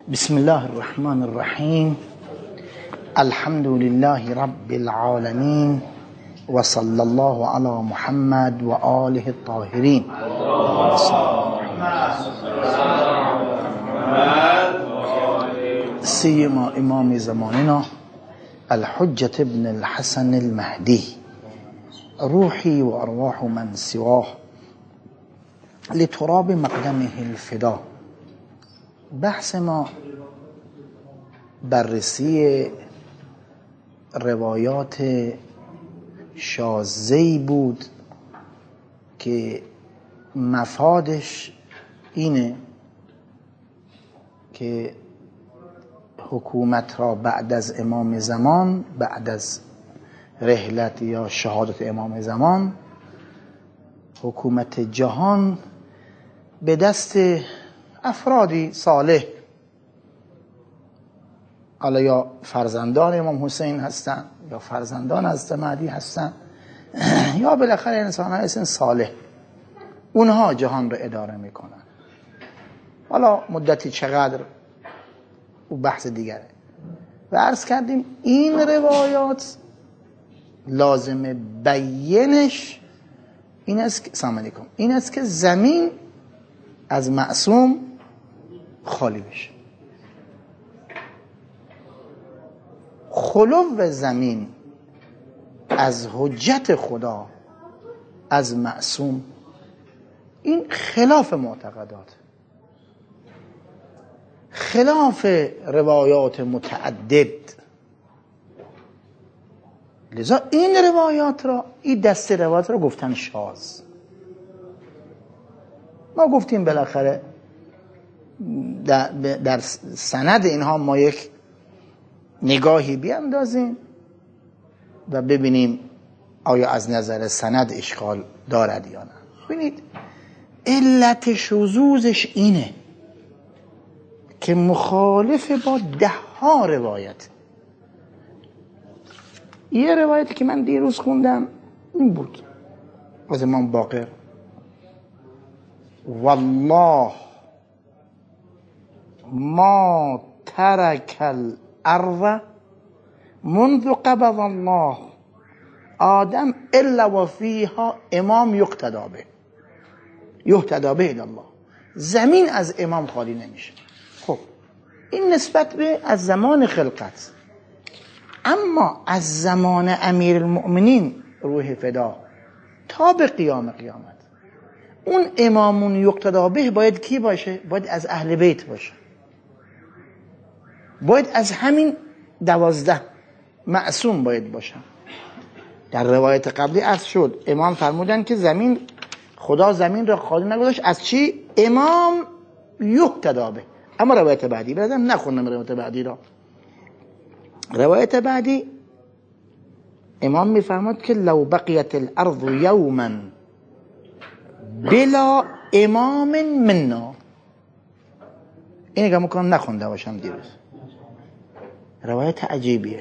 بسم الله الرحمن الرحیم. الحمد لله رب العالمین و صلی الله علی محمد و آله الطاهرین. سیما امام زماننا الحجة ابن الحسن المهدی روحی و ارواح من سواه لتراب مقدمه الفدا. بحث ما بررسی روایات شاذی بود که مفادش اینه که حکومت را بعد از امام زمان، بعد از رحلت یا شهادت امام زمان، حکومت جهان به دست افرادی صالح، حالا یا فرزندان امام حسین هستن یا فرزندان حضرت مهدی هستن یا بالاخره انسان های صالح، اونها جهان رو اداره میکنن. حالا مدتی چقدر او بحث دیگره. و عرض کردیم این روایات لازم بیانش این است که سلام علیکم، این است که زمین از معصوم خالی بشه. خلو زمین از حجت خدا، از معصوم، این خلاف معتقدات، خلاف روایات متعدد. لذا این روایات را، این دست روایات را گفتن شاذ. ما گفتیم بالاخره در سند اینها ما یک نگاهی بیاندازیم و ببینیم آیا از نظر سند اشکال دارد یا نه. ببینید علت شذوذش اینه که مخالف با 10 روایت. یه روایتی که من دیروز خوندم این بود از امام باقر: والله ما ترک الارض منذ قبض الله آدم الا و فیها امام یقتدی به الی الله. زمین از امام خالی نمیشه. خب این نسبت به از زمان خلقت، اما از زمان امیر المؤمنین روح فدا تا به قیامت اون امامون یقتدی به باید کی باشه؟ باید از اهل بیت باشه، باید از همین 12 معصوم باید باشن. در روایت قبلی عرض شد امام فرمودن که زمین، خدا زمین را خالی نگذاشت از چی؟ امام یقتدی به. اما روایت بعدی بردم نخوندم روایت بعدی را. روایت بعدی امام میفرماد که لو بقیت الارض یوما بلا امام منا. اینه که ممکن نخونده باشم دیروز. روایت عجیبیه.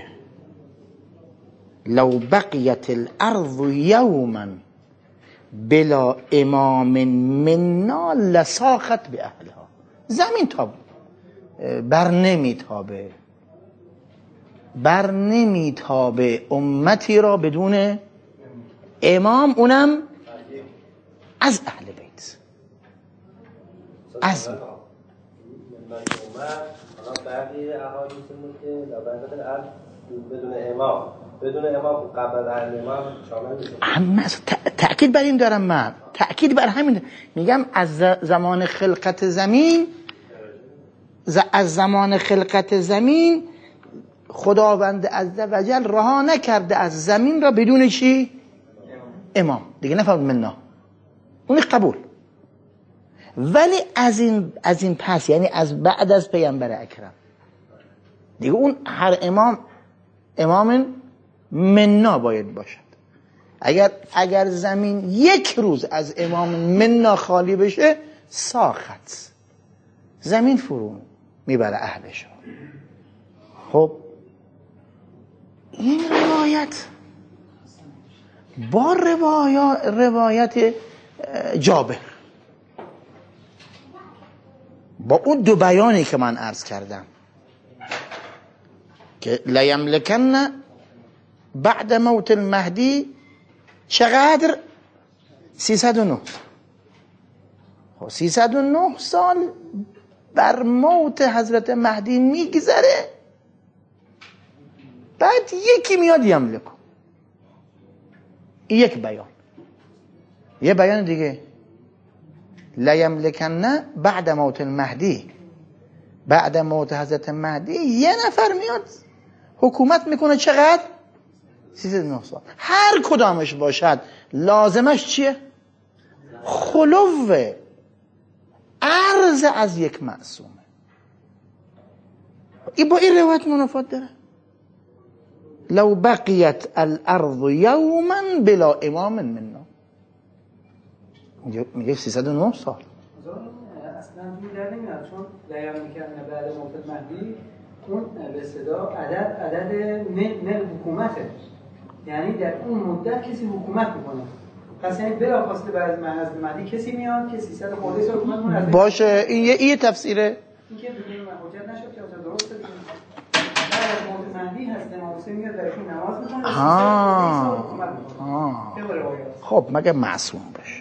لو بقیت الارض یوما بلا امام منا لساخت به اهلها. زمین تا بر نمیتابه امتی را بدون امام، اونم از اهل بیت. از بعضی احادیثمون که بدون امام قبل از امام شامل میشه. همه تأکید بر این دارم، من تأکید بر همین میگم. از زمان خلقت زمین خداوند عزوجل رها نکرده از زمین را بدون چی؟ امام. دیگه نفرمود منا، اون قبول. ولی از این پس، یعنی از بعد از پیامبر اکرم دیگه اون هر امام منا باید باشد. اگر زمین یک روز از امام منا خالی بشه ساخت، زمین فرو میبره اهلش. خب این روایت با روایت با اون دو بیانی که من عرض کردم که لیملکن بعد موت المهدی چقدر؟ 309. 309 سال بر موت حضرت مهدی میگذره، بعد یکی میاد یملکو. یک بیان. یه بیان دیگه لیملکن بعد موت المهدی، بعد موت حضرت مهدی یه نفر میاد حکومت میکنه. چقدر؟ 309 سال. هر کدامش باشد لازمش چیه؟ خلوه، عرض از یک معصومه. این با این روایت منافات داره. لو بقیت الارض یوما بلا امام منا، میگه 309 سال. اصلا دور در نمیاد، چون بیان میکردن بعد موت مهدی اون به صدا عدد مل حکومته، یعنی در اون مدت کسی حکومت میکنه. پس یعنی بلافاصله بعد از مهدی کسی میاد که 300 خورده سال حکومت کنه. باشه، این تفسیره. این که دیگه حجت نشد که اصلا درسته. بعد از موت مهدی هست امام حسین میاد درشون نماز میکنه، 300 سال حکومت میکنه. خب مگر معصوم باشه،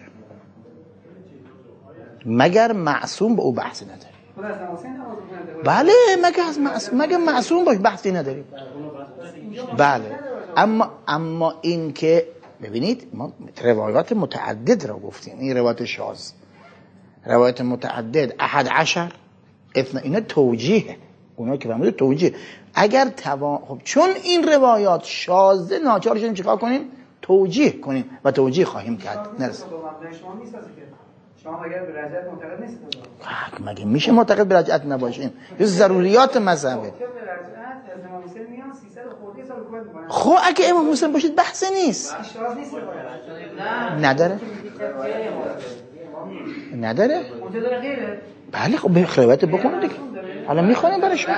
مگر معصوم به او بحثی نداری. بله مگر معصوم باش بحثی نداریم. بله اما این که ببینید ما روایات متعدد را گفتیم. این روایت شاذ، روایت متعدد، احد عشر، اینا توجیه، اونا که فرمودید توجیه. اگر خب چون این روایات شاذه ناچار شدیم چیکار کنیم؟ توجیه کنیم و توجیه خواهیم کرد. نرسیم. شما اگر به رجعت معتقد نیستید مگه میشه معتقد به رجعت نباشیم؟ یه ضروریات مذهبه. خب اگه امام حسین باشید بحث نیست. نداره؟ نداره؟ بله خب روایت بخونید دیگه. حالا میخونیم برای شما.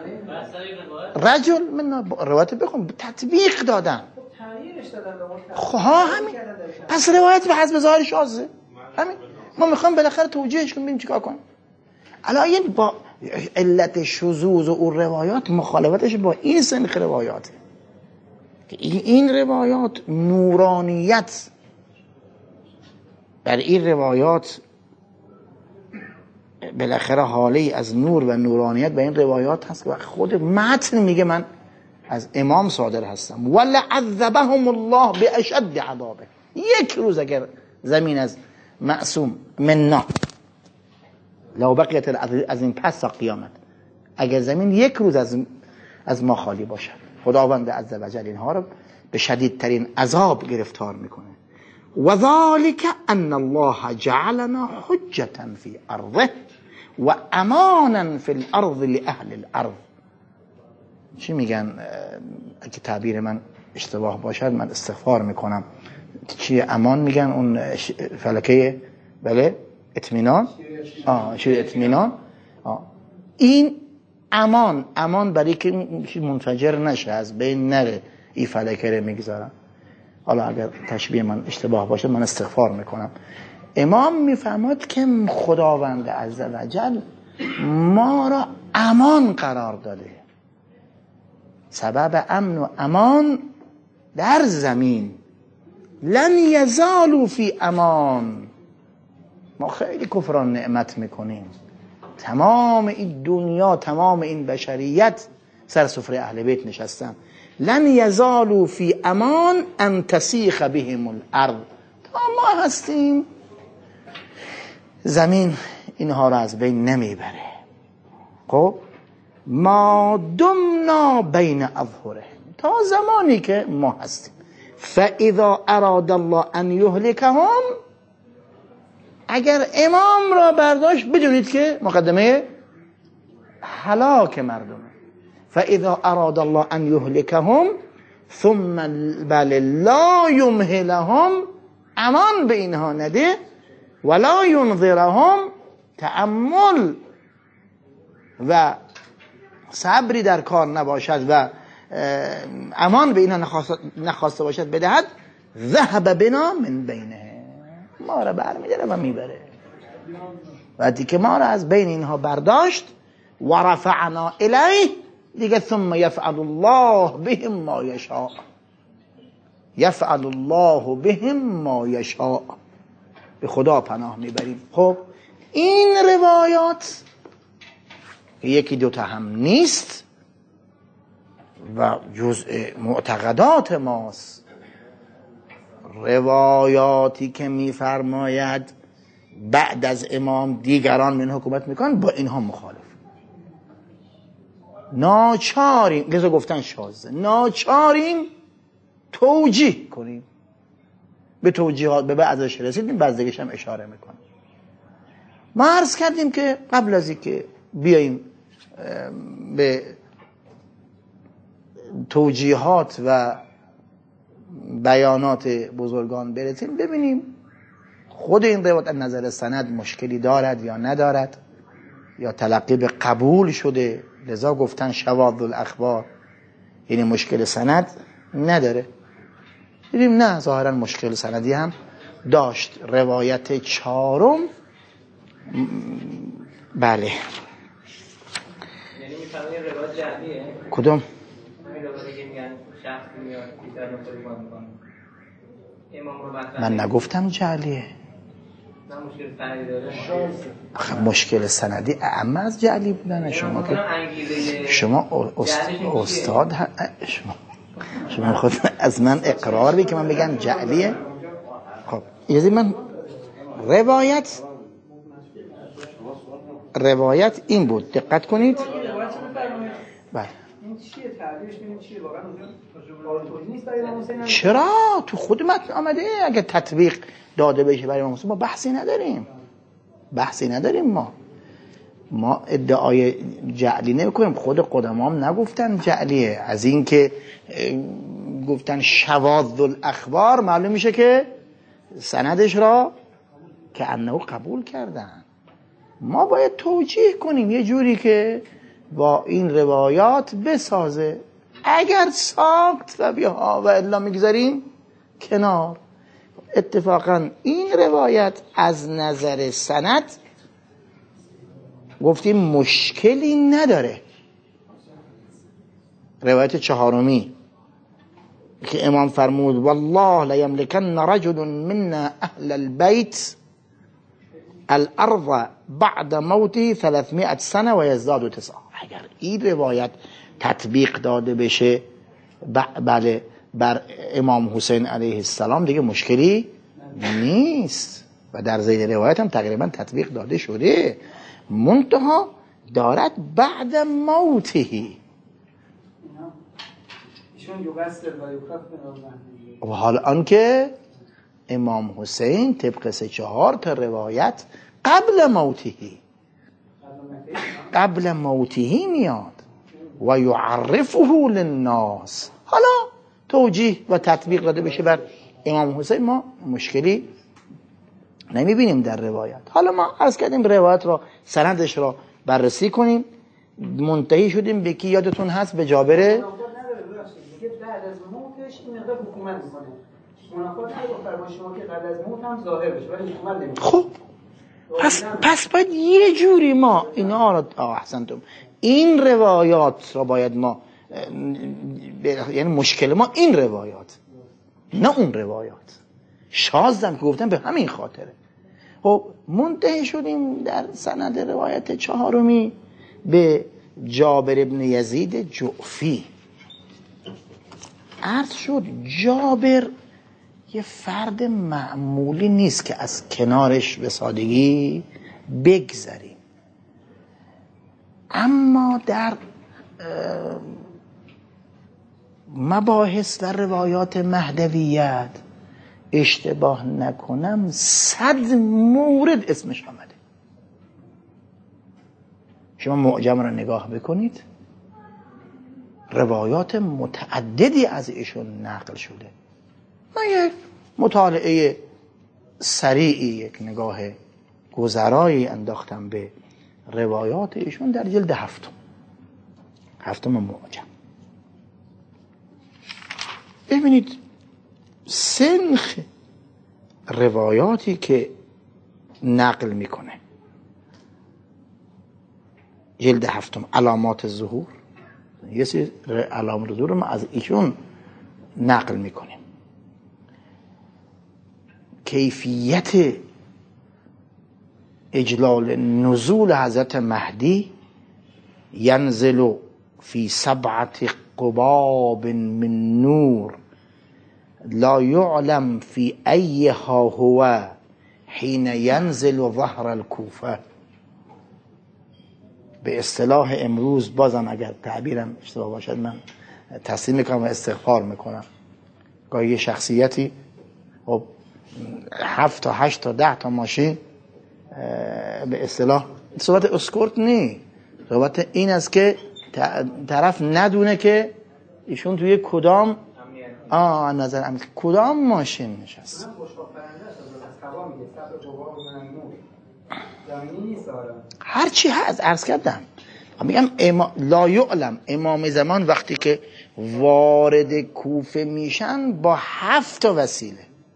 رجل من روایت بخون تطبیق دادن. خب همین. پس روایت به حسب ظاهر شاذه. همین. ما میخوام بالاخره توجیهش کنیم، ببینیم چیکار کنیم. الان با علت شذوذ و اون روایات مخالفتش با این سنخ روایاته. این روایات نورانیت، در این روایات بالاخره حاله از نور و نورانیت به این روایات هست که خود متن میگه من از امام صادر هستم. ولعذبهم الله باشد عذابه. یک روز اگر زمین از معصوم منا لو بقیت از این پس تا قیامت، اگر زمین یک روز از ما خالی باشد، خداوند عزوجل اینها رو به شدیدترین عذاب گرفتار میکنه. و ذالک ان الله جعلنا حجة فی ارضه و امانا فی الارض لاهل الارض. چی میگن؟ اگه تعبیر من اشتباه باشد من استغفار میکنم. چی امان میگن؟ اون فلکه بله اطمینان، شیر اطمینان. این امان برای که منفجر نشه، از بین نره، این فلکه رو میگذارن. حالا اگر تشبیه من اشتباه باشه من استغفار میکنم. امام میفهمد که خداوند عزوجل ما را امان قرار داده. سبب امن و امان در زمین، لن یزالوا فی امان. ما خیلی کفران نعمت میکنیم، تمام این دنیا، تمام این بشریت سر سفره اهل بیت نشستن. لن یزالوا فی امان ان تسیخ بهم الارض. تا ما هستیم زمین اینها را از بین نمیبره. خب ما دمنا بین اظهره، تا زمانی که ما هستیم. فاذا اراد الله ان یهلکهم، اگر امام را برداشت بدونید که مقدمه هلاک مردمه. فاذا اراد الله ان یهلکهم ثم بل لا یمهلهم، امان به اینها نده، ولا ینظرهم، تأمل و صبری در کار نباشد و امان به اینها نخواسته باشد بدهد، ذهب بنا من بینه، ما را برمیداره و میبره. وقتی که ما را از بین اینها برداشت و رفعنا الیه، دیگه ثم یفعل الله بهم ما یشاء، یفعل الله بهم ما یشاء، به خدا پناه میبریم. خب این روایات یکی دوتا هم نیست و جزء معتقدات ماست. روایاتی که میفرماید بعد از امام دیگران من حکومت میکنن، با اینها مخالف. ناچاریم، لذا گفتن شاذه، ناچاریم توجیه کنیم. به توجیهات به بعضش رسیدیم، بعضیش هم اشاره میکنیم. ما عرض کردیم که قبل از اینکه بیاییم به توجیهات و بیانات بزرگان برسیم، ببینیم خود این روایت از نظر سند مشکلی دارد یا ندارد، یا تلقی به قبول شده. لذا گفتن شواذ الاخبار، یعنی مشکل سند نداره. دیدیم نه، ظاهرا مشکل سندی هم داشت. روایت چهارم، بله، یعنی میفهمه یه روایت جعلیه؟ کدوم؟ همین روایتی که میگن شخصی میاد بیتر نخوری ما میکنه امام رو مطرح. من نگفتم جعلیه. نه مشکل سندی داره. مشکل سندی اعم از جعلی بودن. شما که شما استاد شما خود از من اقرار بی که من بگم جعلیه. خب یعنی من روایت این بود، دقت کنید. بله این چیه تعبیرش؟ ببینیم چیه واقعا اونجا توجیه نیست برای امام حسین؟ چرا تو خود متن آمده اگه تطبیق داده بشه برای امام حسین ما بحثی نداریم. ما ادعای جعلی نمی‌کنیم. خود قدما هم نگفتن جعلیه. از این که گفتن شواذ الاخبار معلوم میشه که سندش را که انه قبول کردن. ما باید توجیه کنیم یه جوری که با این روایات بسازه. اگر ساخت و بیا و الا میگذاریم کنار. اتفاقا این روایت از نظر سند گفتیم مشکلی نداره. روایت چهارمی که امام فرمود والله لیملکن رجل منا اهل البیت الارض بعد موتی 300 سنه و یزداد 9. اگر این روایت تطبیق داده بشه بله بر امام حسین علیه السلام دیگه مشکلی نیست و در ذیل روایت هم تقریبا تطبیق داده شده. منتها دارد بعد موتهی و حال آنکه امام حسین طبق 3-4 تا روایت قبل موتهی میاد و یعرفه للناس. حالا توجیه و تطبیق داده بشه بر امام حسین ما مشکلی نمیبینیم در روایت. حالا ما عرض کردیم روایت را سندش را بررسی کنیم. منتهی شدیم به کی یادتون هست؟ به جابر. بعد از موتش این مقدار حکومت میکنه. منافات نداره با شما که قبل از موت هم ظاهر بشه ولی حکومت نمیکنه. خب پس باید یه جوری ما اینا را احسنتم این روایات را باید ما یعنی مشکل ما این روایات نه اون روایات. شازدم که گفتم به همین خاطره. خب منتهی شدیم در سند روایت چهارمی به جابر ابن یزید جعفی. عرض شد جابر یه فرد معمولی نیست که از کنارش به سادگی بگذریم، اما در مباحث و روایات مهدویت اشتباه نکنم 100 مورد اسمش آمده. شما معجم را نگاه بکنید، روایات متعددی از ایشون نقل شده. من یک مطالعه سریعی، یک نگاه گذرایی انداختم به روایات ایشون در جلد هفتم معجم. ببینید سنخ روایاتی که نقل میکنه. جلد 7 علامات ظهور، یه سری علامات ظهور ما از ایشون نقل میکنیم. کیفیت اجلال نزول حضرت مهدی ینزل فی 7 قباب من نور لا یعلم فی ایها هو حین ینزل ظهر الکوفه. به اصطلاح امروز، بازم اگر تعبیرم اشتباه باشد من تصحیح میکنم و استغفار میکنم، گاهی یه شخصیتی 7 تا 8 تا 10 تا ماشین، به اصطلاح صحبت اسکورت نی، صحبت این است که طرف ندونه که ایشون توی کدام نظر امنیت کدام ماشین نشست. هرچی هست عرض کردم. میگم لا یعلم، امام زمان وقتی که وارد کوفه میشن با 7 تا وسیله،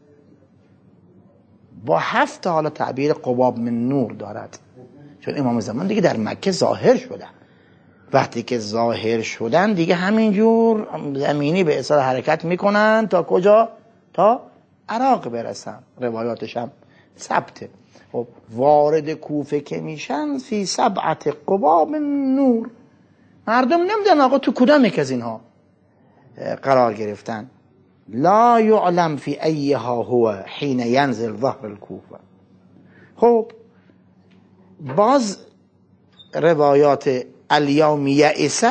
با 7 تا حالا تعبیر قباب من نور دارد، چون امام زمان دیگه در مکه ظاهر شدن. وقتی که ظاهر شدن دیگه همینجور زمینی به اصطلاح حرکت میکنن تا کجا؟ تا عراق برسن. روایاتش هم ثبته. خب وارد کوفه که میشن فی 7 قباب من نور، مردم نمیدونن آقا تو کدام یک از اینها قرار گرفتن. لا یعلم فی ایها هو حین ینزل ظهر الکوفه. خب باز روایات الیوم یئس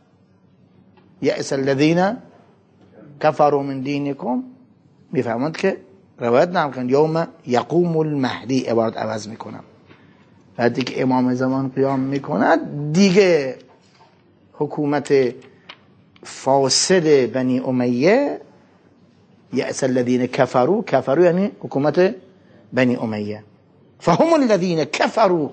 الذین کفروا من دینکم میفهمند که روایت نام کن یوم یقوم المهدی، عبارت عوض میکنم، بعدی که امام زمان قیام میکند دیگه حکومت فاسد بنی امیه، یأس الذین کفروا یعنی حکومت بنی امیه، فهم الذین کفروا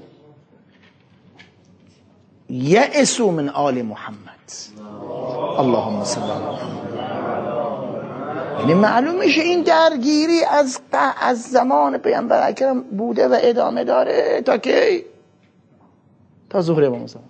یأسوا من آل محمد. اللهم صل علی محمد. یعنی معلوم میشه این درگیری از زمان پیامبر اکرم بوده و ادامه داره تا کی؟ تا ظهور امام زمان.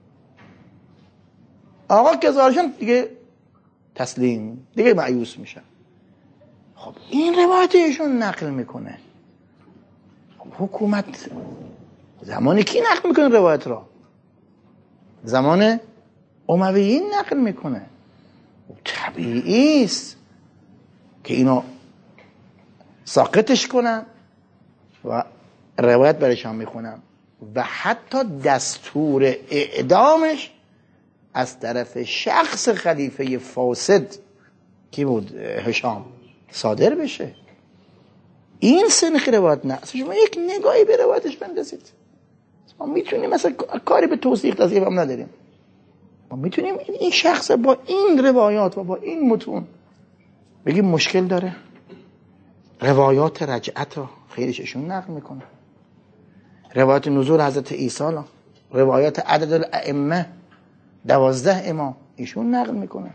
آقا که ظاهرشون دیگه تسلیم، دیگه مایوس میشن. خب این روایت ایشون نقل میکنه. خب حکومت زمانی کی نقل میکنه روایت را؟ زمان امویین نقل میکنه. طبیعی است که اینو ساقطش کنن و روایت برشان میخونن و حتی دستور اعدامش از طرف شخص خلیفه فاسد کی بود؟ هشام، صادر بشه. این سنخ روایت نه. شما یک نگاهی به روایتش بندازید. ما میتونیم مثلا کاری به توثیق تصحیح هم نداریم، ما میتونیم این شخص با این روایات و با این متون بگیم مشکل داره. روایات رجعت رو خیلیش ایشون نقل میکنه، روایات نزول حضرت عیسی، روایات عدد الائمه 12 امام ایشون نقل میکنه.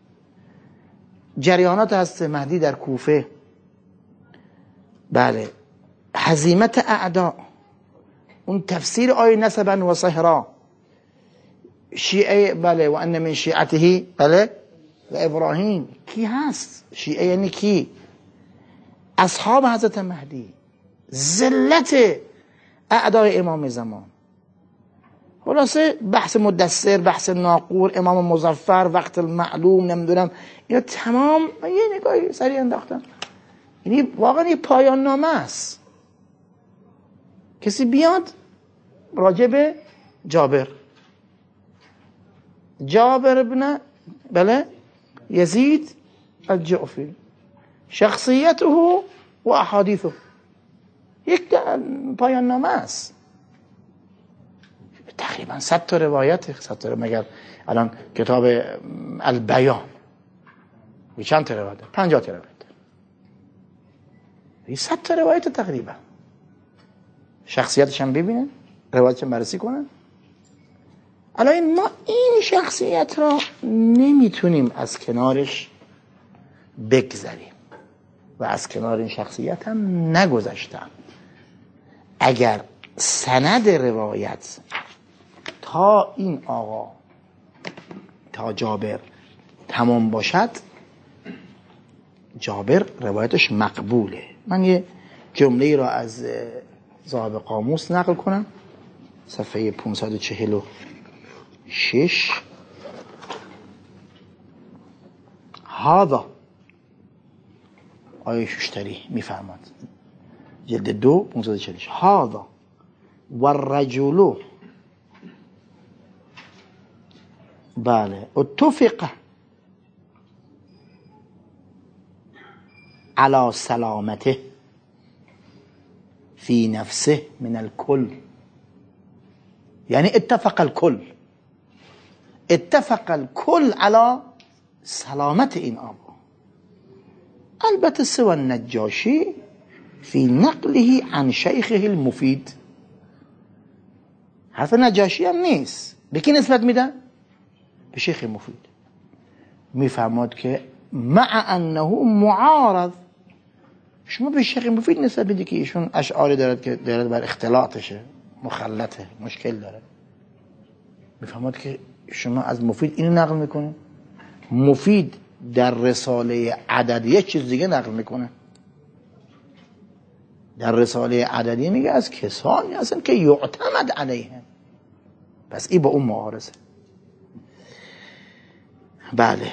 جریانات حضرت مهدی در کوفه، بله، هزیمت اعدا، اون تفسیر آیه نسبا و صهرا، شیعه، بله، و ان من شیعته، بله، و ابراهیم. کی هست شیعه؟ یعنی کی؟ اصحاب حضرت مهدی، ذلت اعدای امام زمان. خلاصه بحث مدثر، بحث ناقور، امام مظفر، وقت المعلوم، نمیدونم، اینا تمام یه نگاهی سریع انداختم. یعنی واقعا یه پایان نامه است. کسی بیاد راجع به جابر ابن، بله، یزید الجعفی، شخصیته و احادیثه، یک پایان نامه است. تقریبا 100 تا روایت، 100 تا، مگر الان کتاب البیان چند تا روایت؟ 50 تا روایت. این 100 تا روایت تقریبا. شخصیتش هم ببینن، روایتش هم بررسی کنن. الان ما این شخصیت را نمیتونیم از کنارش بگذریم و از کنار این شخصیت هم نگذشتم. اگر سند روایت تا این آقا تا جابر تمام باشد جابر روایتش مقبوله. من یه جمله را از صاحب قاموس نقل کنم، صفحه 546. هذا آیه ششتری میفرماد، جلد 2 546. هذا والرجل بله اتفق على سلامته في نفسه من الكل. یعنی اتفق الكل على سلامت این آقا. البته سوى النجاشی في نقله عن شیخه المفید. حرف نجاشی هم نیست، به کی نسبت میدن؟ به شیخ مفید. میفرماد که مع انه معارض، شما به شیخ مفید نسبت بدی که ایشون اشعاری دارد که دارد بر اختلاطشه، مخلطه، مشکل داره. میفرماد که شما از مفید اینو نقل میکنه، مفید در رساله عددیه چیز دیگه نقل میکنه. در رساله عددیه میگه از کسانی هستن که یعتمد علیهم، پس این با اون معارضه. بله.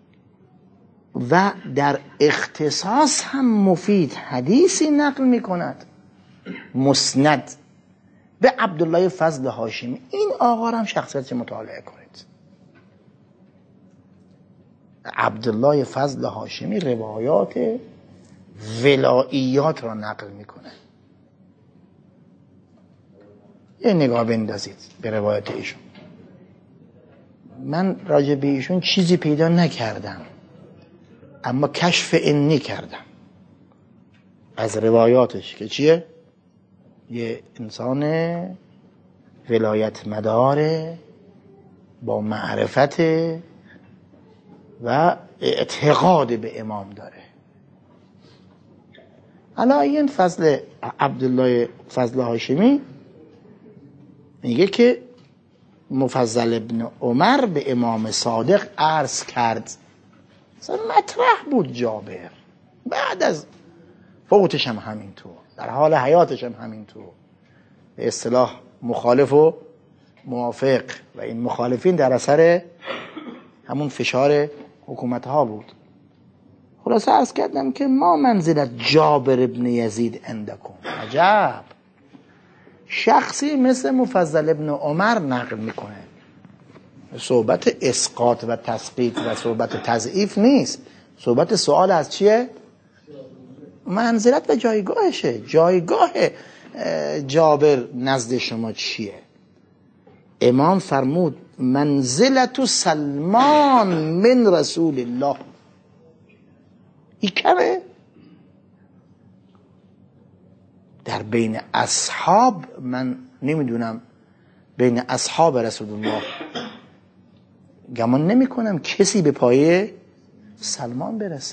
و در اختصاص هم مفید حدیثی نقل میکند مسند به عبدالله فضل هاشمی. این آقا هم شخصیت مطالعه کنید. عبدالله فضل هاشمی روایات ولاییات را نقل میکنه. یه نگاه بندازید به روایات ایشون. من راجع به ایشون چیزی پیدا نکردم، اما کشف انی کردم از روایاتش که چیه؟ یه انسان ولایت مداره با معرفت و اعتقاد به امام داره. حالا این عبدالله فضل هاشمی میگه که مفضل ابن عمر به امام صادق عرض کرد، مثلا مطرح بود جابر، بعد از فوتش هم همینطور، در حال حیاتش هم همینطور، به اصطلاح مخالف و موافق، و این مخالفین در اثر همون فشار حکومت ها بود. خلاصه عرض کردم که ما منزلت جابر ابن یزید عندکم. عجب، شخصی مثل مفضل ابن عمر نقل میکنه. صحبت اسقاط و تسقیط و صحبت تضعیف نیست، صحبت سوال از چیه؟ منزلت و جایگاهشه. جایگاه جابر نزد شما چیه؟ امام فرمود منزلت سلمان من رسول الله. این کمه؟ در بین اصحاب من نمیدونم، بین اصحاب رسول الله گمان نمی کنم کسی به پایه سلمان برسه.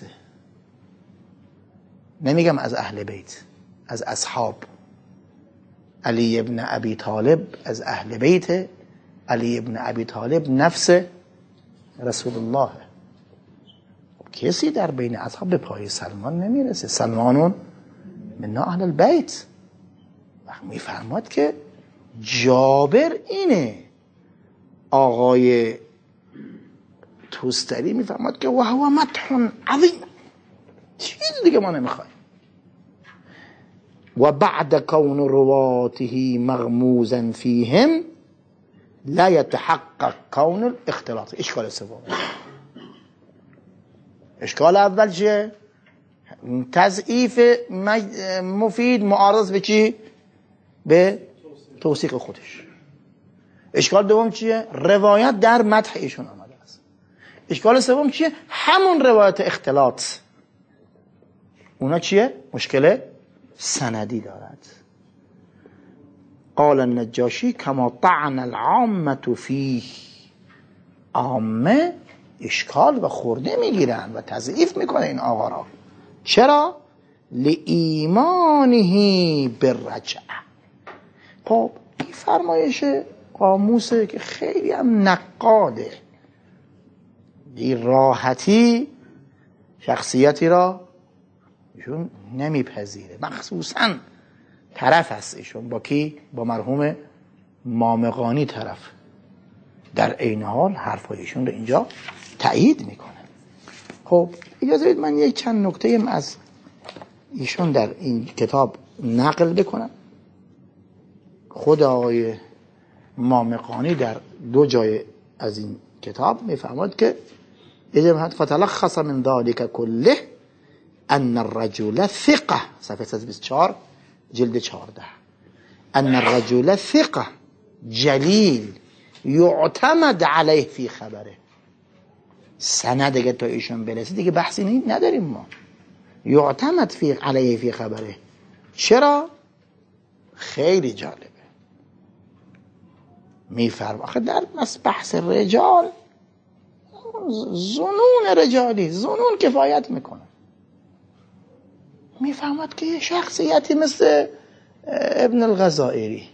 نمیگم از اهل بیت، از اصحاب. علی ابن ابی طالب از اهل بیت، علی ابن ابی طالب نفس رسول الله. کسی در بین اصحاب به پایه سلمان نمیرسه. سلمانون من اهل البیت. وقت میفرماد که جابر اینه. آقای توستری میفرماد که وهو مدح عظیم، چیز دیگه ما نمیخوایم. و بعد کون رواته مغموزا فیهم لا يتحقق کون الاختلاط. اشکال سوم، اشکال اول چیه؟ تضعیف مفید معارض به چی؟ به توثیق خودش. اشکال دوم چیه؟ روایت در مدح ایشون آمده است. اشکال سوم چیه؟ همون روایت اختلاط. اونا چیه؟ مشکل سندی دارد. قال النجاشی کما طعن العامة فیه. عامه اشکال و خورده میگیرن و تضعیف میکنه این آقا را. چرا؟ لایمانه بالرجعه. خب این فرمایش قاموسه که خیلی هم نقاده، این راحتی شخصیتی را ایشون نمیپذیره. مخصوصا طرف هست ایشون با کی؟ با مرحوم مامقانی طرف. در عین حال حرفای ایشون رو اینجا تایید میکنه. خب اجازه بدید من یک چند نکته از ایشون در این کتاب نقل بکنم. خود آقای مامقانی در 2 جای از این کتاب میفرماد که فتلخص من ذلك كله ان الرجل ثقه، صفحه 124 جلد 14، ان الرجل ثقه جلیل یعتمد علیه فی خبره. سند دیگه تا ایشون برسه دیگه بحثی نداریم ما. یعتمد علیه فی خبره. چرا؟ خیلی جالبه. میفرم آخه در بحث رجال ظنون رجالی، ظنون کفایت میکنه. میفهمد که یه شخصیتی مثل ابن الغزائری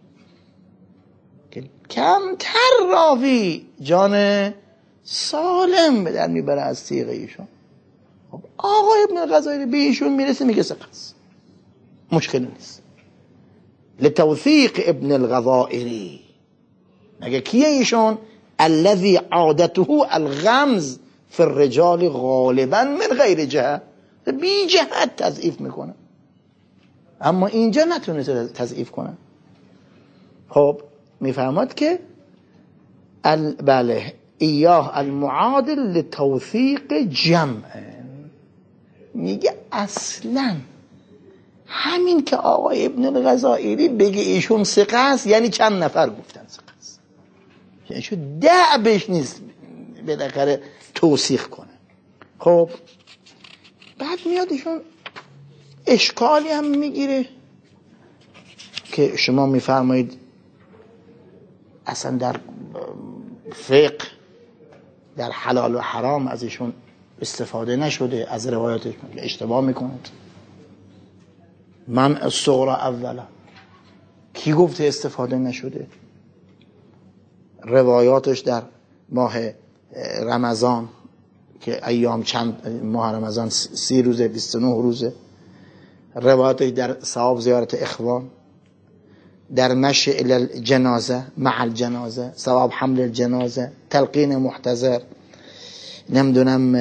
که کمتر راوی جان سالم به در میبره از صیغه ایشون. خب آقای ابن الغزائری به ایشون میرسه میگه ثقه است، مشکلی نیست. لتوثیق ابن الغزائری مگه کیه ایشون؟ الذي عادته الغمز في الرجال غالبا من غیر جهت، بی جهت تضعیف میکنه، اما اینجا نتونه تضعیف کنه. خب میفهمد که بله ایاه المعادل لتوثیق جمع. میگه اصلا همین که آقای ابن الغزائری بگه ایشون ثقه است یعنی چند نفر گفتن ثقه است، یعنی شو بهش نیست بالاخره توثیق کنه. خب بعد میاد ایشون اشکالی هم میگیره که شما میفرمایید اصلا در فقه در حلال و حرام از ایشون استفاده نشده، از روایاتش اشتباه میکنند. من الصغرى اولا، کی گفته استفاده نشده؟ روایاتش در ماه رمضان که ایام چند ماه رمضان 30 روزه 29 روزه، روایاتش در ثواب زیارت اخوان، در مشی الی الجنازه مع الجنازه، ثواب حمل الجنازه، تلقین محتضر، نمیدونم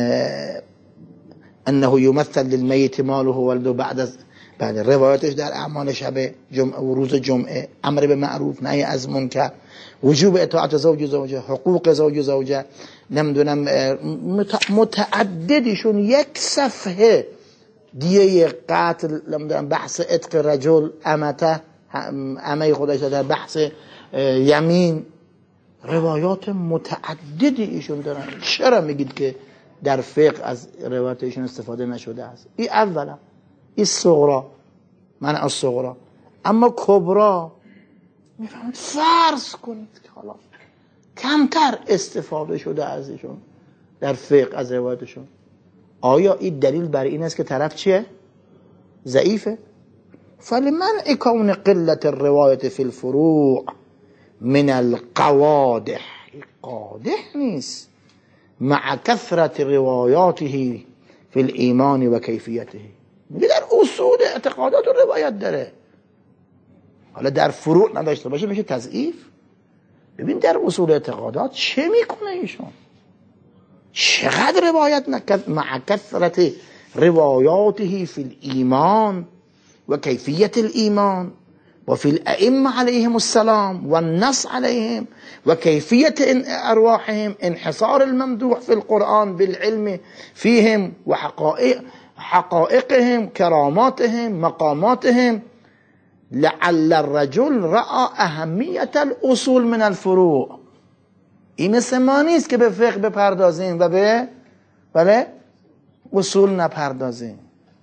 انه یمثل للمیت ماله ولده بعد روایاتش در اعمال شب جمعه و روز جمعه، امر به معروف نهی از منکر، وجوب اطاعت زوج و زوجه، حقوق زوج و زوجه، نمیدونم متعددشون 1 صفحه دیه قتل، نمیدونم بحث عتق رجل امته امه خودش، در بحث یمین، روایات متعددی ایشون دارن. چرا میگید که در فقه از روایات ایشون استفاده نشده است؟ این اولا، این صغرا، من از صغرا. اما کبرا میفهمید فرض کنید که حالا کمتر استفاده شده از ایشون در فقه از روایاتشون، آیا این دلیل بر این است که طرف چیه؟ ضعیفه؟ فلمنع کون قلت الروایت فی الفروع من القوادح، قادح نیست، مع کثرت روایاته فی الایمان و کیفیته. میگه در اصول اعتقادات و روایت داره، حالا در فروع نداشته باشه میشه تضعیف. ببین در اصول اعتقادات چه میکنه ایشون، چقدر روایت مع کثرت روایاته فی الایمان و کیفیت الایمان و فی الائمه علیهم السلام و النص علیهم و کیفیت ارواحهم، انحصار الممدوح فی القرآن بالعلم فیهم و حقائقهم، کراماتهم، مقاماتهم. لعل الرجل رأى اهمیت الاصول من الفروع. این مثل ما نیست که به فقه بپردازیم و به اصول نپردازیم.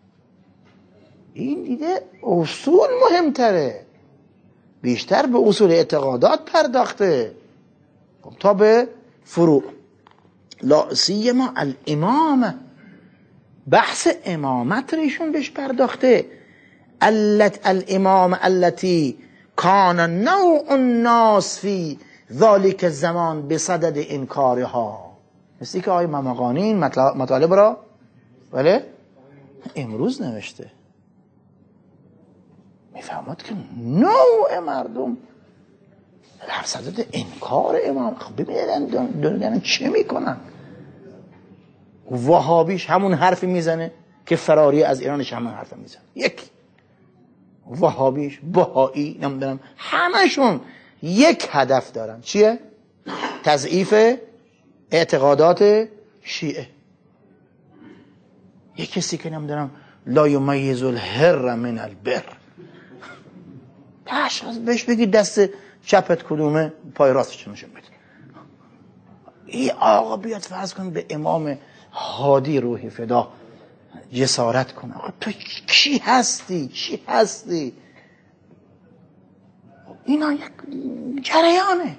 این دیده اصول مهمتره، بیشتر به اصول اعتقادات پرداخته تا به فروع. لا سیما الامامه، بحث امامت ریشون بهش پرداخته. الامام التي کان نوع الناس فی ذالک زمان بصدد انکارها. مثل که آقای ممقانی این مطالب را بله امروز نوشته. میفهمد که نوع مردم در صدد انکار امام. خب ببینید چه میکنن. وهابیش همون حرفی میزنه که فراری از ایرانش همون حرف میزنه. یک وهابیش، بهایی، نمیدونم، همشون یک هدف دارن. چیه؟ تضعیف اعتقادات شیعه. یک کسی که نمیدونم لا یمیز الحر من البر، بهش بگید دست چپت کدومه، پای راستش نشون بده. این آقا بیاد فرض کن به امام هادی روحی فدا جسارت کنه. آقا تو کی هستی؟ چی هستی؟ اینا یک جریانه.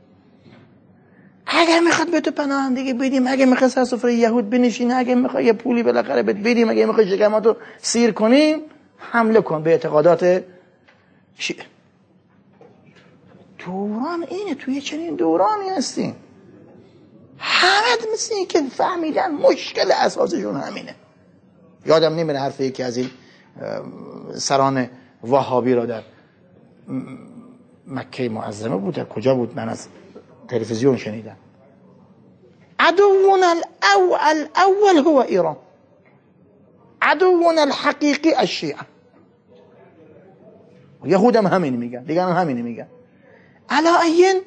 اگر میخواد به تو پناهندگی بدیم، اگر میخواد سر سفره یهود بنشینه، اگر میخواد یه پولی بالاخره بهت بدیم، اگر میخواد شکماتو سیر کنیم، حمله کن به اعتقادات شیعه. دوران اینه، توی چنین دورانی هستیم. همه مثل این که فهمیدن مشکل اساسشون همینه. یادم نمیره حرف یکی از این سران وهابی را در مکه معظمه بود، در کجا بود، من از تلویزیون شنیدم. عدونا الاول هو ایران، عدونا الحقیقی الشیعه. یهود هم همین میگن، دیگه هم همین میگن. علاین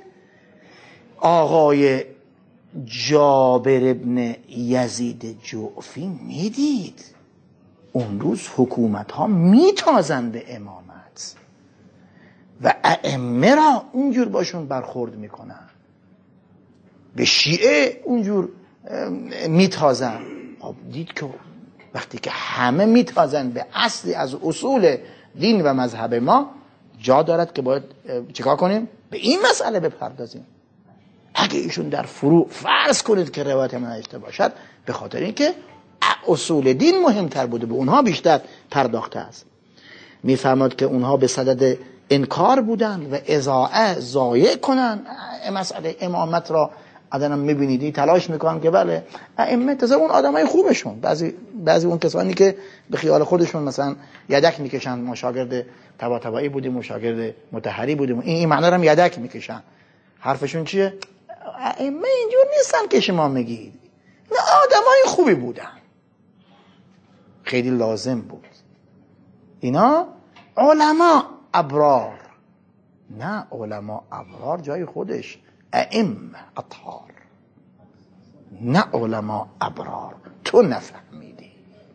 آقای جابر ابن یزید جعفی میدید اون روز حکومت ها میتازن به امامت و ائمه را اونجور باشون برخورد میکنن، به شیعه اونجور میتازن. دید که وقتی که همه میتازن به اصلی از اصول دین و مذهب ما، جا دارد که باید چیکار کنیم؟ به این مسئله بپردازیم. اگه ایشون در فروع فرض کنید که روایت من اشتباه باشد، به خاطر اینکه اصول دین مهمتر بوده، به اونها بیشتر پرداخته است. میفهمد که اونها به صدد انکار بودن و اضاعه ضایع کنن مسئله امامت را. آدم میبینیدی تلاش میکنن که بله ائمه تازه اون آدمای خوبشون، بعضی اون کسانی که به خیال خودشون مثلا یدک میکشن، ما شاگرد طباطبایی بودیم، مشاگرد مطهری بودیم، این معنی رو هم یدک میکشن. حرفشون چیه؟ ائمه اینجور نیستن که شما میگید، نه آدمای خوبی بودن، خیلی لازم بود. اینا علما ابرار، نه علما ابرار جای خودش، ائمه اطهار، نه علما ابرار. تو نفهمیدی.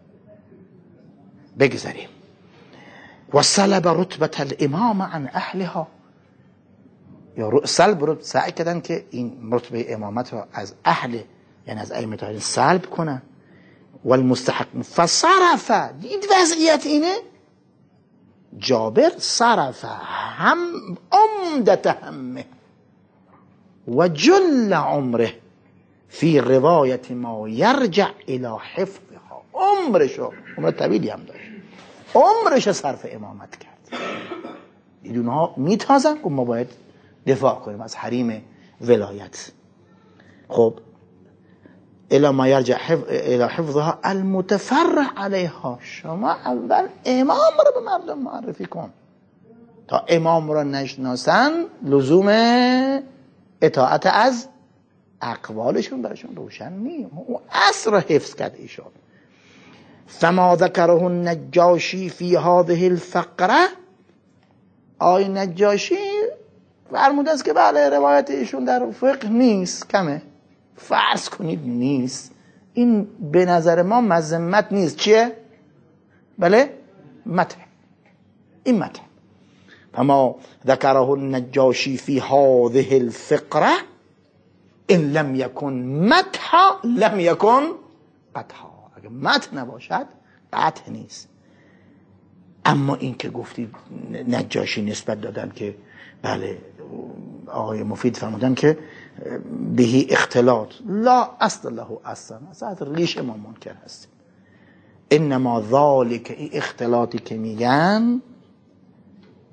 بگذاریم. و سلب رتبه الامام عن اهلها، یا سلب سعی کردن که این رتبه امامت رو از اهل، یعنی از ائمه طاهرین سلب کنن. و المستحق فصرف، دید وضعیت اینه، جابر صرف هم عمدت همه و جل عمره فی روایت ما یرجع الى حفظها. عمر طویلی هم داشت، عمرش صرف امامت کرد. اونها میتازن که ما باید دفاع کنیم از حریم ولایت. خب الى ما یرجع الى حفظها المتفرع علیها. شما اول امام رو به مردم معرفی کن. تا امام رو نشناسن لزوم اطاعت از اقوالشون براشون روشن نیست. اون اصل رو حفظ کرد ایشون. فما ذکره النجاشی فی هذه الفقره، آی نجاشی فرموده است که بله روایت ایشون در فقه نیست، کمه، فرض کنید نیست، این به نظر ما مذمت نیست. چیه؟ بله متن، این متن. فما ذکره النجاشی فی هذه الفقره ان لم یکن متحا لم یکن قطعا. اگه متن نباشد قطع نیست. اما این که گفتید نجاشی نسبت دادن که بله آقای مفید فرمودن که بهی اختلاط، لا اصل له اصلا، اصلا ریش ما منکر هستیم. انما ذالک، این اختلاطی که میگن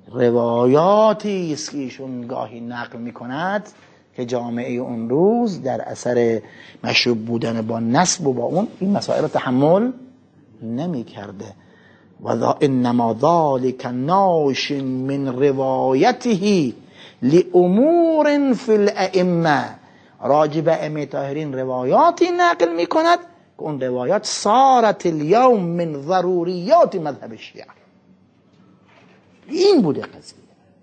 روایاتی است که ایشون گاهی نقل میکند که جامعه اون روز در اثر مشروب بودن با نسب و با اون این مسائل رو تحمل نمیکرده. و انما ذلك ناش من روایته لامور فی الائمه. راجب ائمه طاهرین روایاتی نقل میکند که اون روایات صارت اليوم من ضروریات مذهب شیعه. این بوده قضیه.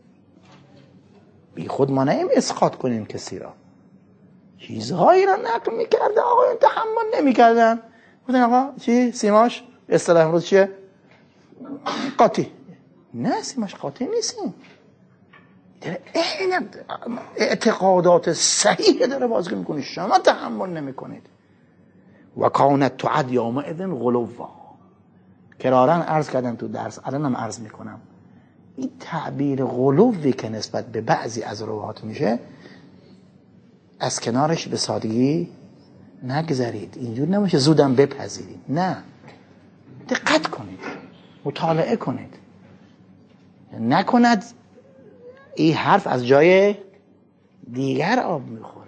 بی خود ما نیم اسقاط کنیم کسی را. چیزهایی را نقل میکرده آقایون تحمل نمیکردن. بودن آقا چی؟ سیماش اصطلاح امروز چیه؟ قاطی. نه سیماش قاطی نیستیم. این اعتقادات صحیح داره بازگو میکنه، شما تحمل نمیکنید. و کانت تعد یومئذ غلوا. کرارن عرض کردم تو درس، الانم عرض میکنم. این تعبیر غلوی که نسبت به بعضی از روایات میشه، از کنارش به سادگی نگذرید. اینجور نمیشه زودم بپذیرید. نه، دقت کنید، مطالعه کنید. نکند این حرف از جای دیگر آب میخوره.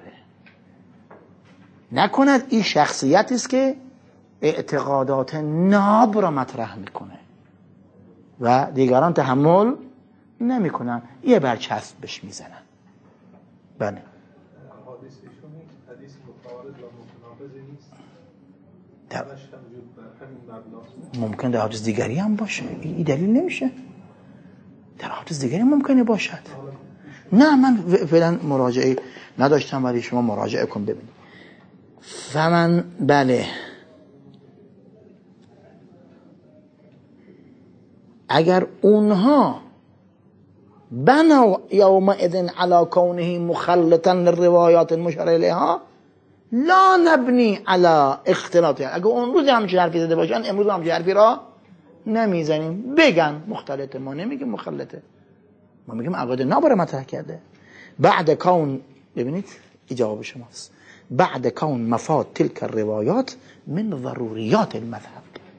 نکند این شخصیتی است که اعتقادات ناب را مطرح میکنه و دیگران تحمل نمیکنن، یه برچسب بهش میزنن. بله. حدیث متعارض و متناقض نیست. ممکن در حدیث دیگری هم باشه، این دلیل نمیشه. در حدیث دیگری ممکنه باشد. نه من فعلا مراجعه نداشتم، ولی شما مراجعه کن ببینید. فمن بله، اگر اونها بنا یومئذ علی کونه مخلطا للروایات المشار الیها لا نبنی علی اختلاطها. اگر اون روز همچین حرفی زده باشن، امروز همچین حرفی را نمیزنیم. بگن مختلطه، ما نمیگیم مخلطه، ما میگیم عقاید نابره مطرح کرده. بعد کون، ببینید جواب شماست، بعد کون مفاد تلک الروایات من ضروریات المذهب.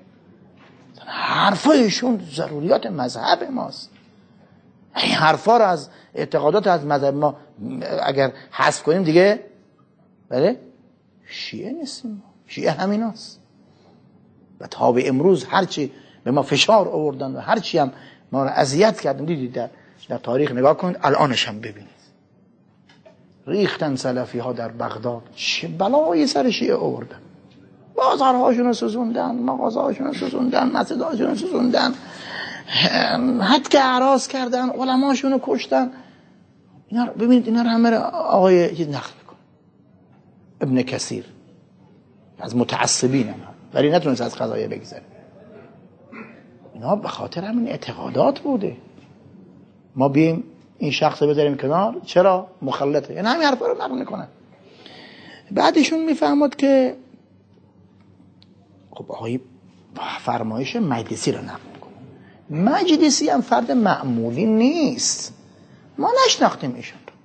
حرفایشون ضروریات مذهب ماست. این حرفا رو از اعتقادات از مذهب ما اگر حذف کنیم دیگه بله شیعه نیستیم. شیعه همیناست. و تا به امروز هرچی به ما فشار آوردن و هرچی هم ما رو اذیت کردن، دیدید در تاریخ نگاه کنید، الانش هم ببینید. ریختن سلفی ها در بغداد، چه بلایی سر شیعه آوردن. بازارهاشون رو سوزوندن، مغازهاشون رو سوزوندن، مسجدهاشون رو سوزوندن، حد که اعراض کردن، علماشون رو کشتن. اینا ببینید، اینا رو همه آقای چیز نقل میکنه، ابن کثیر، از متعصبین هم، ولی نتونست از قضایه بگذره. اینا به خاطر همین اعتقادات بوده. ما بیم این شخص رو بذاریم کنار، چرا؟ مخلطه. یعنی همین حرفا رو نقل میکنن. بعدشون میفهمد که خب آقای فرمایش مجلسی رو نقل میکنه. مجلسی هم فرد معمولی نیست، ما نشناختیم ایشون رو.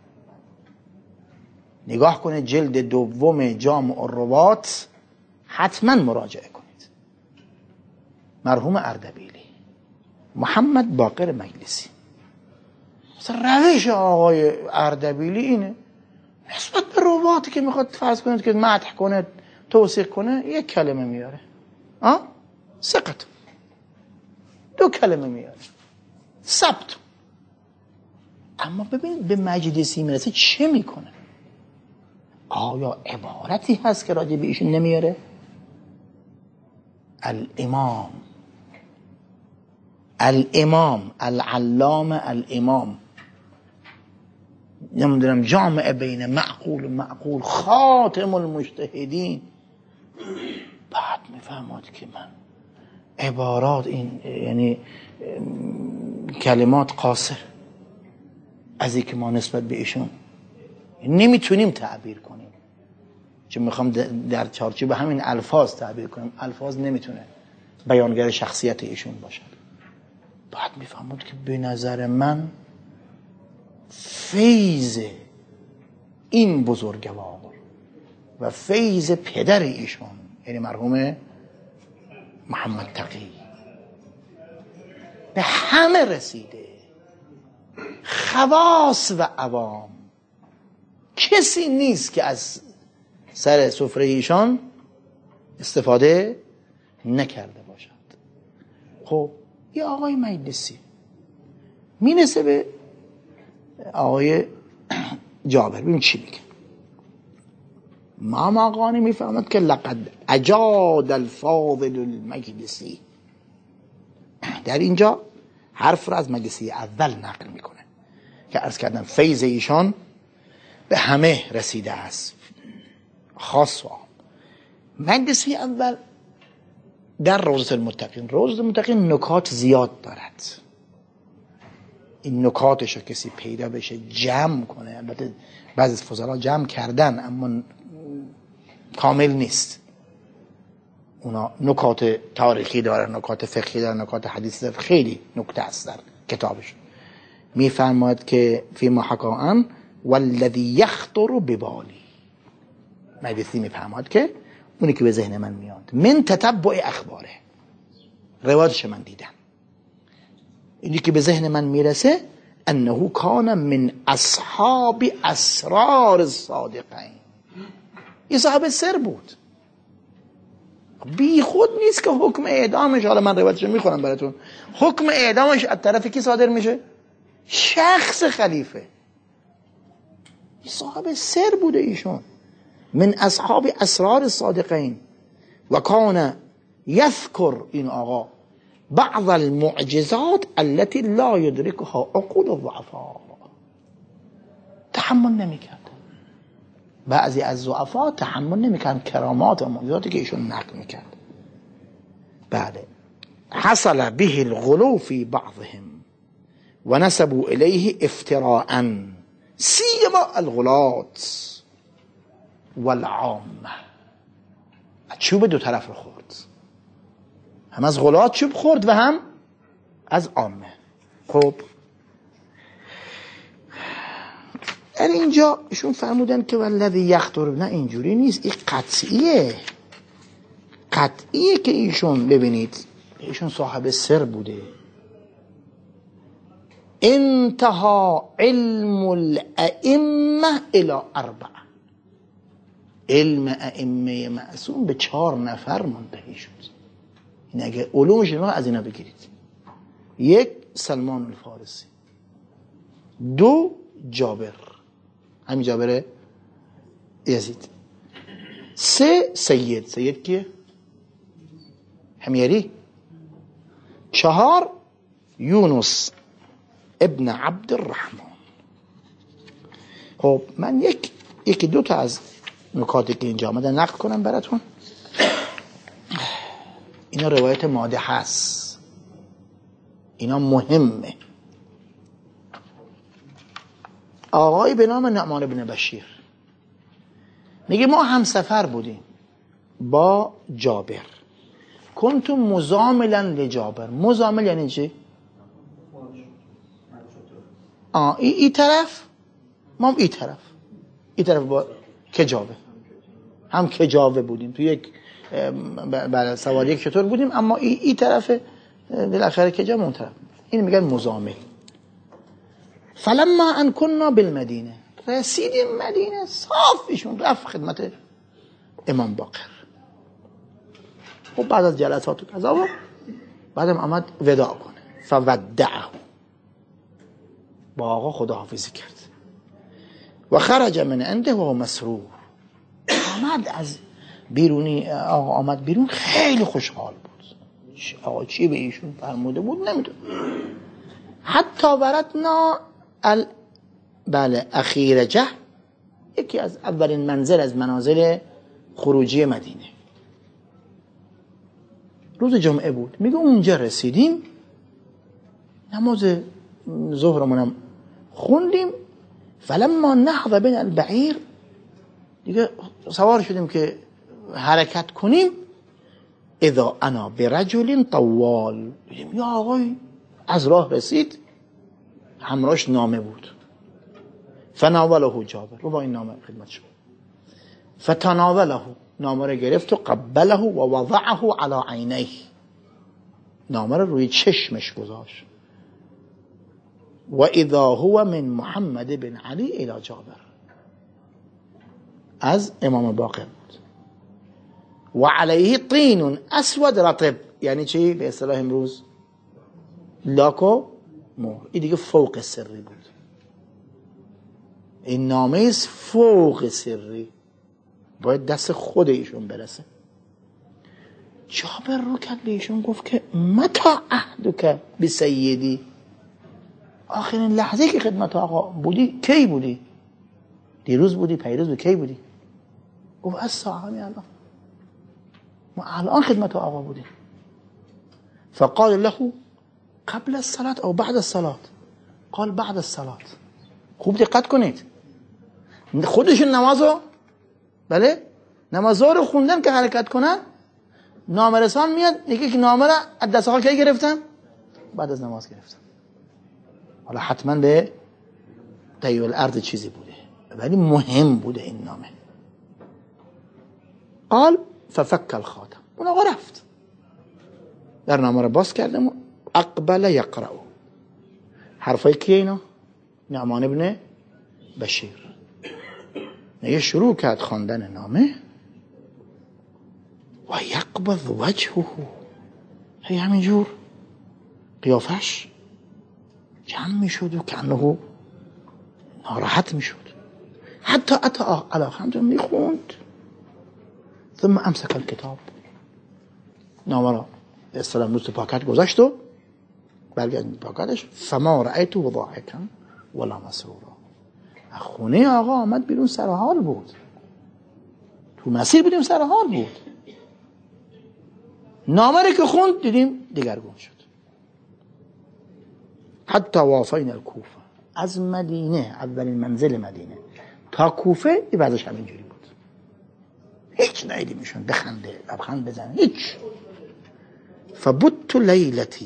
نگاه کنید جلد دوم جامع الروات، حتما مراجعه کنید. مرحوم اردبیلی، محمد باقر مجلسی. روش آقای اردبیلی اینه، نسبت به رواتی که میخواد فرض کنید که مدح کنه، توثیق کنه، یک کلمه میاره، ثقت. دو کلمه میاره، ثبت. اما ببینید به مجلسی میرسه چه میکنه. آیا عبارتی هست که راجع به ایشون نمیاره؟ الامام العلامه الامام، نمیدونم جامع بین معقول و معقول، خاتم المجتهدین. بعد میفهمد که من عبارات این یعنی کلمات قاصر از این که ما نسبت به ایشون نمیتونیم تعبیر کنیم، چون میخوام در چارچوب همین الفاظ تعبیر کنیم. الفاظ نمیتونه بیانگر شخصیت ایشون باشد. بعد میفهمد که به نظر من فیض این بزرگوار و فیض پدر ایشون، یعنی مرحوم محمد تقی، به همه رسیده. خواص و عوام کسی نیست که از سر سفره ایشان استفاده نکرده باشد. خب یه آقای مجلسی میرسه به آقای جابر، ببین چی میگه. ماماقانی میفهمد که لقد اجاد الفاضل المجلسی. در اینجا حرف را از مجلسی اول نقل میکنه که عرض کردم فیض ایشان به همه رسیده است، خاص و عام. مجلسی اول در روضة المتقین، روضة المتقین نکات زیاد دارد. این نکاتش رو کسی پیدا بشه جمع کنه، البته بعضی از فضلا جمع کردن اما کامل نیست. اونا نکات تاریخی داره، نکات فقهی داره، نکات حدیثی داره، خیلی نکته است در کتابش. میفرماید که فی ما حکاان والذی یخطر ببالی، مجلسی میفرماید که اونی که به ذهن من میاد من تتبع اخباره، روایتش من دیدم، اینی که به ذهن من میرسه انه کان من اصحاب اسرار الصادقین، این صاحب سر بود، بی خود نیست که حکم اعدامش، حالا من روایتش میخونم براتون، حکم اعدامش از طرف کی صادر میشه؟ شخص خلیفه. صاحب سر بوده ایشون، من اصحاب اسرار الصادقین و کان یذکر، این آقا، بعض المعجزات التي لا يدركها عقول الضعفاء، تحمل نمیکرد. بعضی از ضعفا تحمل نمیکرد کرامات و معجزاتی که ایشون نقل میکرد. بله، حصل به الغلو في بعضهم و نسبوا الیه افتراء سیما الغلات والعامه. چوب دو طرف رو خورد، هم از غلات چوب خورد و هم از عامه. خب در اینجا ایشون فرمودن که والذی یخطر، نه اینجوری نیست، این قطعیه که ایشون، ببینید ایشون صاحب سر بوده. انتها علم الائمه الى 4، علم ائمه معصوم به 4 نفر منتهی شد. این اگه علومش رو از اینا بگیرید: 1 سلمان الفارسی، 2 جابر، همین جابر یزید، 3 سید کیه؟ حمیری، 4 یونس ابن عبد الرحمن. خب من یکی 2 تا از نکاتی که اینجا آمده نقل کنم براتون. اینا روایت ماده هست، اینا مهمه. آقای به نام نعمان بن بشیر میگه ما هم سفر بودیم با جابر، کنتم مزاملا لجابر. مزامل یعنی چی؟ این طرف، ما این طرف با کجاوه، هم کجاوه بودیم، تو یک بله سوار یک شطور بودیم، اما این طرف بالاخره کجاوه اون طرف، این میگن مزامل. فلما ان كنا بالمدینه، رسیدیم مدینه، صاف ایشون رفت خدمت امام باقر. خب بعد از جلسات و کذا و بعدم آمد وداع کنه، فودعه، با آقا خداحافظی کرد. و خرج من عنده و مسرور، آمد از بیرونی، آقا آمد بیرون خیلی خوشحال بود. آقا چی به ایشون فرموده بود نمیدون. حتی وردنا بله اخیرجه، یکی از اولین منزل از منازل خروجی مدینه، روز جمعه بود. میگه اونجا رسیدیم، نماز ظهرمونم خوندیم، فلما نهض بنا البعیر، دیگه سوار شدیم که حرکت کنیم، اذا انا برجل طوال، دیدیم یا آقای از راه رسید، همراهش نامه بود. فناوله جابر، رو با این نامه خدمت شد. فتناوله، نامه رو گرفت و قبله و وضعه علی عینیه، نامه رو روی چشمش گذاشت. و اذا هو من محمد بن علی الى جابر، از امام باقر بود. و علیه طین اسود رطب، یعنی چی به اصطلاح امروز؟ لاک و مهر. این دیگه فوق سری بود، این نامه است فوق سری، باید دست خود ایشون برسه. جابر رو کرد به ایشون گفت که متا عهدک بسیدی، آخرین لحظه که خدمت آقا بودی کی بودی؟ دیروز بودی، پیروز بودی، کی بودی؟ گفت از ساعتی الان، ما الان خدمت آقا بودیم. فقال له قبل الصلاة او بعد الصلاة؟ قال بعد الصلاة. خوب دقت کنید، خودشون نمازو بله نمازا رو خوندن که حرکت کنن، نامرسان میاد میگه که نامه را از دست آقا کی گرفتم؟ بعد از نماز گرفتم. حالا حتما به طیب الارض چیزی بوده ولی مهم بوده این نامه. قال ففک الخاتم، اون آقا رفت در نامه را باز کردم و اقبل یقرأ. حرفای کیه اینا؟ نعمان ابن بشیر. یه شروع کرد خواندن نامه و یقبض وجهه، هی همینجور قیافش جمع میشد و کنه ناراحت میشد. حتی اتا علاقه میخوند ثم امسک الکتاب، نامه را به اصطلاح نوت پاکت گذاشت و برگرد پاکتش. فما رأیته ضاحکا ولا مسرورا، خونه آقا آمد بیرون سرحال بود، تو مسیر بودیم سرحال بود. نامه را که خوند دیدیم دگرگون شد. حتی وافین الکوفه، از مدینه اولین منزل مدینه تا کوفه این وضعش همینجوری بود، هیچ نیدی میشون بخنده لبخند بزنه هیچ. فبت لیلتی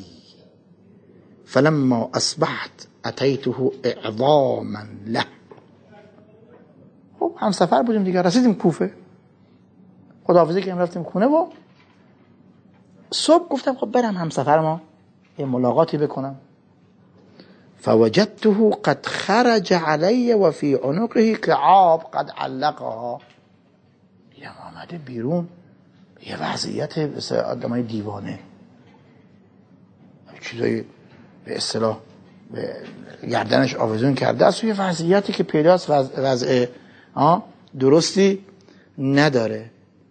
فلما اصبحت اتیته اعظاما له. خب هم سفر بودیم دیگه، رسیدیم کوفه، خداحافظی که رفتیم خونه و صبح گفتم خب برم هم سفر ما یه ملاقاتی بکنم. فوجدته قد خرج علی و فی عنقه قعاب قد علقها، یه آمده بیرون یه وضعیت مثل آدمای دیوانه، چیزایی به اصطلاح گردنش آویزون کرده است و یه وضعیتی که پیداست وضع درستی نداره.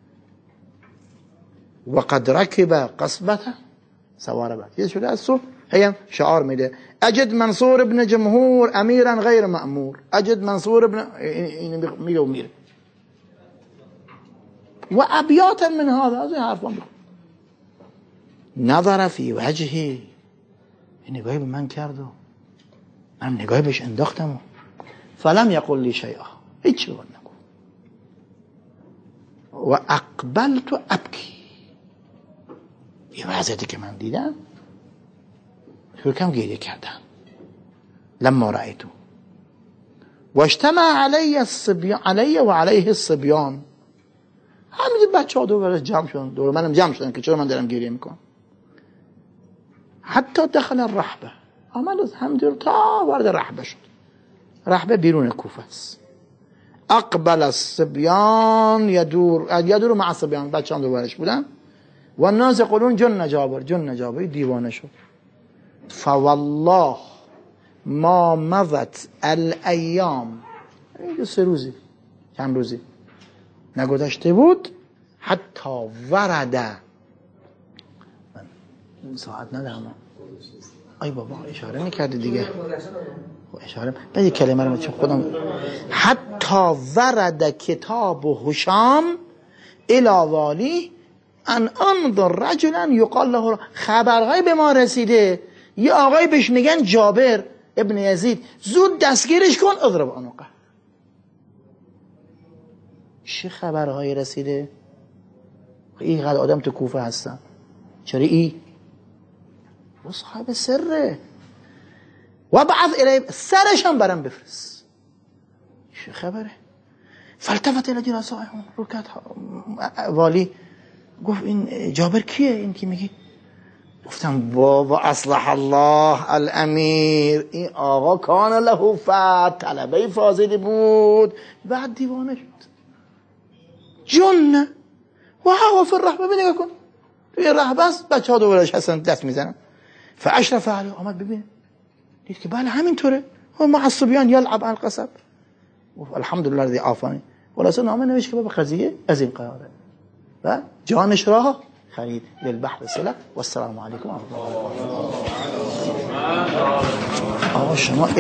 و قد رکب قصبته، سواره بعد یه شده از صبح هیم شعار میده اجد منصور ابن جمهور امیرا غیر مأمور، اجد منصور ابن، این میگه و میره. و ابیاتا من هذا، از این حرفا میگه. نظر فی وجهی، نگاهی به من کرد و من نگاهی بهش انداختم و فلم یقل لی شیئا، هیچی به من نگو. و اقبلت ابکی، یه وضعیتی که من دیدم شروع کم گریه کردم. لما رأیتو و اجتمع علی الصبیان، علی و علیه الصبیان، همین بچه ها دور جمع شدن، دور منم جمع شدن که چرا من دارم گریه میکنم. حتی دخل الرحبه، آمد همینجور تا وارد رحبه شد. رحبه بیرون کوفه است. اقبل الصبیان یدور مع الصبیان، بچه هم دورش بودن. و الناس یقولون جن جابر، جن جابر، دیوانه شد. فوالله ما مضت الایام، این 3 روزی چند روزی نگذشته بود حتی ورده، من ساعت ندارم. ای بابا اشاره میکردی دیگه، اشاره بعد کلمه رو چه خودم. حتی ورد کتاب هشام الی والی ان انظر رجلا یقال له، خبرهای به ما رسیده یه آقای بهش میگن جابر ابن یزید، زود دستگیرش کن اضرب عنقه. چه خبرهایی رسیده؟ اینقدر آدم تو کوفه هستن، چرا ای؟ و صاحب سره. و بعض الی سرش هم برام بفرست. چه خبره؟ فالتفت الی جلسائهم، رکعت والی گفت این جابر کیه این که میگی؟ گفتم بابا اصلح الله الامیر، این آقا کان له فتح، طلبه فاضلی بود، بعد دیوانه شد جنه و هوا فی الرحبه. ببین نگاه کن توی رهبه است، بچه ها دورش هستن دست میزنن. فاشرف علیه، آمد ببین دید که بله همینطوره، و مع الصبیان یلعب عن القصب. الحمدلله الذی عافانی. خلاصه نامه نوشت که بابا قضیه از این قراره و جانش را خرید. للبحر صله و السلام علیکم و رحمت الله. آقا شما